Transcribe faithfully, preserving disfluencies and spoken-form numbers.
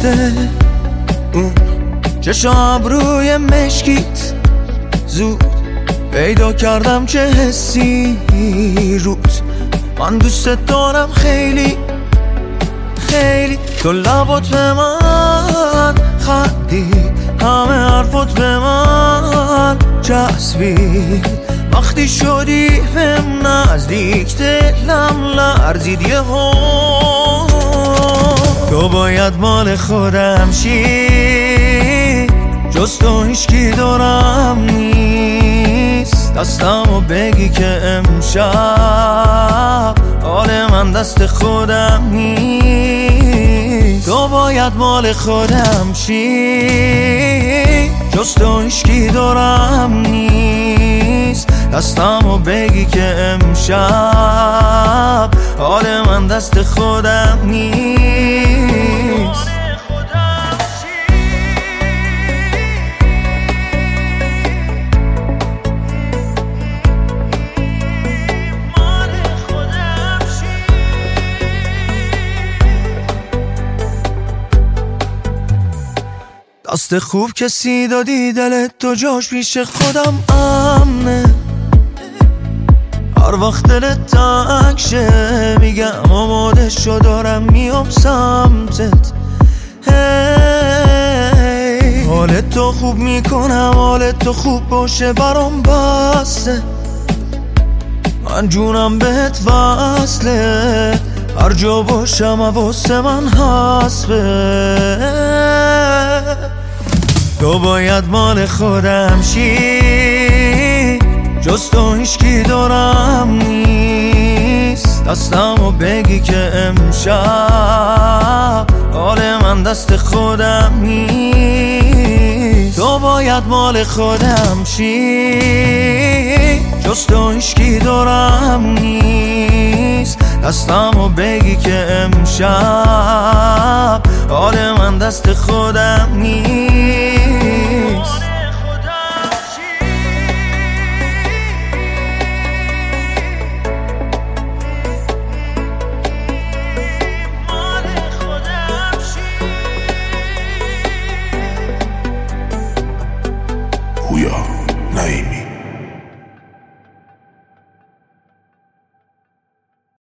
گذشته اون چشم روی مشکیت زود پیدا کردم چه حسی روت. من دوست دارم خیلی خیلی، تو لبات به من خندید، همه حرفات به من چسبید. وقتی شدی بهم نزدیک دلم لرزید یهو. تو باید مال خودم شی، جز تو هیچکی دورم نیست. دستمو بگی که امشب حال من دست خودم نیست. تو باید مال خودم شی، جز تو هیچکی دورم نیست. دستمو بگی که امشب حال من دست خودم نیست. دست خوب کسی دادی دلت، تو جاش پیش خودم امنه. هر وقت دلت تنگ شه میگم آماده شو دارم میام سمتت. هی حالت تو خوب میکنم، حالت تو خوب باشه برام بسته. من جونم بهت وصله، هر جا باشم حواس من حسبه. تو باید مال خودم شی، جز تو هیچکی دورم نیست. دستمو بگی که امشب حال من دست خودم نیست. تو باید مال خودم شی، جز تو هیچکی دورم نیست. دستمو بگی که امشب حال من دست خودم نیست.